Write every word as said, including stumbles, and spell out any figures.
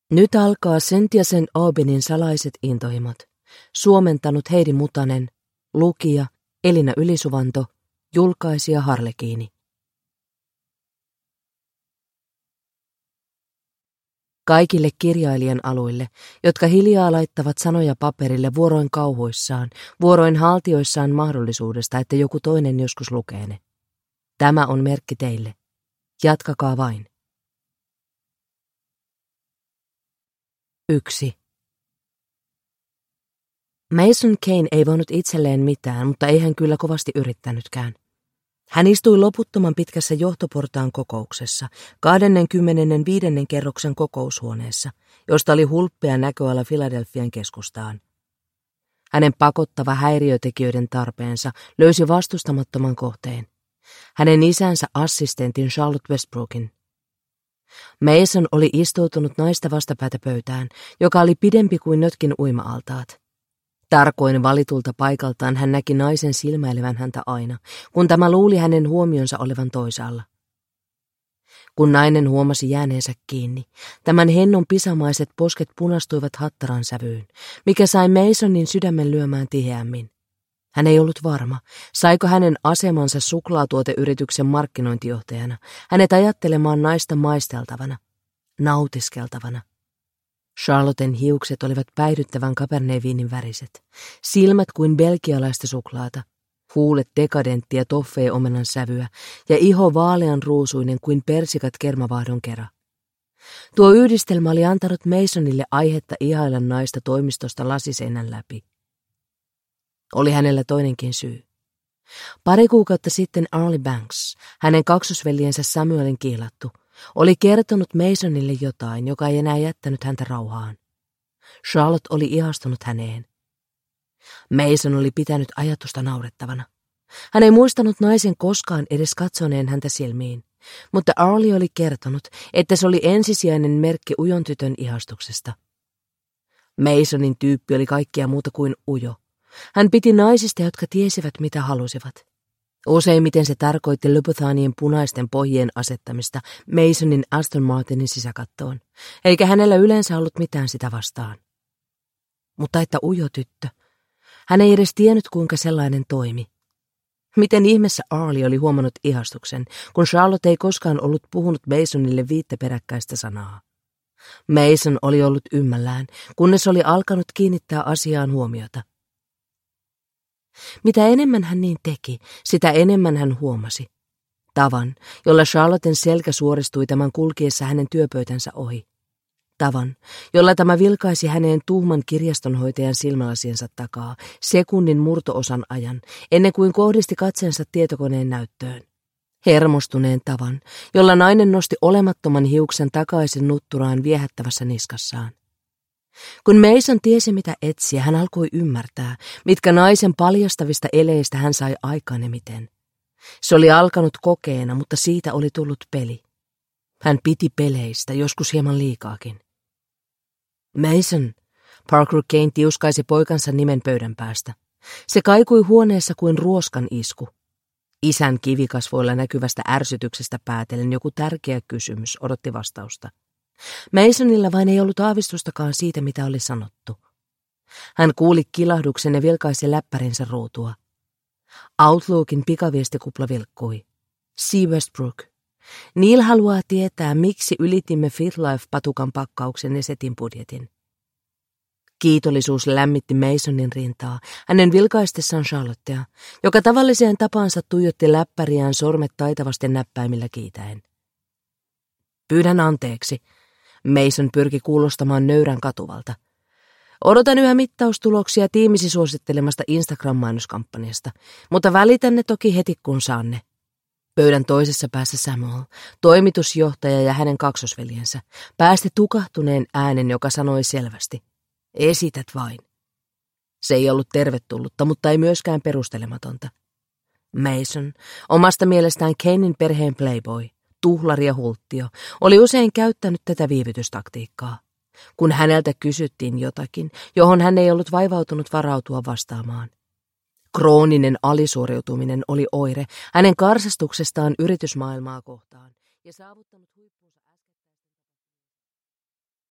Nyt alkaa Cynthia Saint Aubynin salaiset intohimot. Suomentanut Heidi Mutanen, lukija Elina Ylisuvanto, julkaisija Harlekiini. Kaikille kirjailijan aluille, jotka hiljaa laittavat sanoja paperille vuoroin kauhuissaan, vuoroin haltioissaan mahdollisuudesta, että joku toinen joskus lukee ne. Tämä on merkki teille. Jatkakaa vain. Yksi. Mason Kane ei voinut itselleen mitään, mutta ei hän kyllä kovasti yrittänytkään. Hän istui loputtoman pitkässä johtoportaan kokouksessa, kaksikymmentäviisi kerroksen kokoushuoneessa, josta oli hulppea näköala Filadelfian keskustaan. Hänen pakottava häiriötekijöiden tarpeensa löysi vastustamattoman kohteen. Hänen isänsä assistentin Charlotte Westbrookin. Mason oli istoutunut naista vastapäätä pöytään, joka oli pidempi kuin jotkin uima-altaat. Tarkoin valitulta paikaltaan hän näki naisen silmäilevän häntä aina, kun tämä luuli hänen huomionsa olevan toisaalla. Kun nainen huomasi jääneensä kiinni, tämän hennon pisamaiset posket punastuivat hattaran sävyyn, mikä sai Masonin sydämen lyömään tiheämmin. Hän ei ollut varma, saiko hänen asemansa suklaatuoteyrityksen markkinointijohtajana hänet ajattelemaan naista maisteltavana, nautiskeltavana. Charlotten hiukset olivat päihdyttävän Cabernet-viinin väriset, silmät kuin belgialaista suklaata, huulet dekadenttia toffee-omenan sävyä ja iho vaalean ruusuinen kuin persikat kermavahdon kera. Tuo yhdistelmä oli antanut Masonille aihetta ihailla naista toimistosta lasiseinän läpi. Oli hänellä toinenkin syy. Pari kuukautta sitten Arlie Banks, hänen kaksosveljensä Samuelin kiilattu, oli kertonut Masonille jotain, joka ei enää jättänyt häntä rauhaan. Charlotte oli ihastunut häneen. Mason oli pitänyt ajatusta naurettavana. Hän ei muistanut naisen koskaan edes katsoneen häntä silmiin, mutta Arlie oli kertonut, että se oli ensisijainen merkki ujon tytön ihastuksesta. Masonin tyyppi oli kaikkea muuta kuin ujo. Hän piti naisista, jotka tiesivät, mitä halusivat. Useimmiten se tarkoitti Louboutinien punaisten pohjien asettamista Masonin Aston Martinin sisäkattoon, eikä hänellä yleensä ollut mitään sitä vastaan. Mutta että ujo tyttö. Hän ei edes tiennyt, kuinka sellainen toimi. Miten ihmeessä Arlie oli huomannut ihastuksen, kun Charlotte ei koskaan ollut puhunut Masonille viittä peräkkäistä sanaa. Mason oli ollut ymmällään, kunnes oli alkanut kiinnittää asiaan huomiota. Mitä enemmän hän niin teki, sitä enemmän hän huomasi. Tavan, jolla Charlotten selkä suoristui tämän kulkiessa hänen työpöytänsä ohi. Tavan, jolla tämä vilkaisi häneen tuhman kirjastonhoitajan silmälasiensa takaa sekunnin murtoosan ajan, ennen kuin kohdisti katseensa tietokoneen näyttöön. Hermostuneen tavan, jolla nainen nosti olemattoman hiuksen takaisin nutturaan viehättävässä niskassaan. Kun Mason tiesi mitä etsiä, hän alkoi ymmärtää, mitkä naisen paljastavista eleistä hän sai aikaan ja miten. Se oli alkanut kokeena, mutta siitä oli tullut peli. Hän piti peleistä, joskus hieman liikaakin. Mason, Parker Kane tiuskaisi poikansa nimen pöydän päästä. Se kaikui huoneessa kuin ruoskan isku. Isän kivikasvoilla näkyvästä ärsytyksestä päätellen joku tärkeä kysymys odotti vastausta. Masonilla vain ei ollut aavistustakaan siitä, mitä oli sanottu. Hän kuuli kilahduksen ja vilkaisi läppärinsä ruutua. Outlookin pikaviestikupla vilkkui. See Westbrook. Neil haluaa tietää, miksi ylitimme FitLife-patukan pakkauksen ja setin budjetin. Kiitollisuus lämmitti Masonin rintaa, hänen vilkaistessaan Charlottea, joka tavalliseen tapaansa tuijotti läppäriään sormet taitavasti näppäimillä kiitäen. Pyydän anteeksi. Mason pyrki kuulostamaan nöyrän katuvalta. Odotan yhä mittaustuloksia tiimisi suosittelemasta Instagram-mainoskampanjasta, mutta välitän ne toki heti kun saan ne. Pöydän toisessa päässä Samuel, toimitusjohtaja ja hänen kaksosveljensä, päästi tukahtuneen äänen, joka sanoi selvästi. Esität vain. Se ei ollut tervetullutta, mutta ei myöskään perustelematonta. Mason, omasta mielestään Kanein perheen playboy, tuhlari ja hulttio, oli usein käyttänyt tätä viivytystaktiikkaa. Kun häneltä kysyttiin jotakin, johon hän ei ollut vaivautunut varautua vastaamaan. Krooninen alisuoriutuminen oli oire hänen karsastuksestaan yritysmaailmaa kohtaan ja saavuttanut huippunsa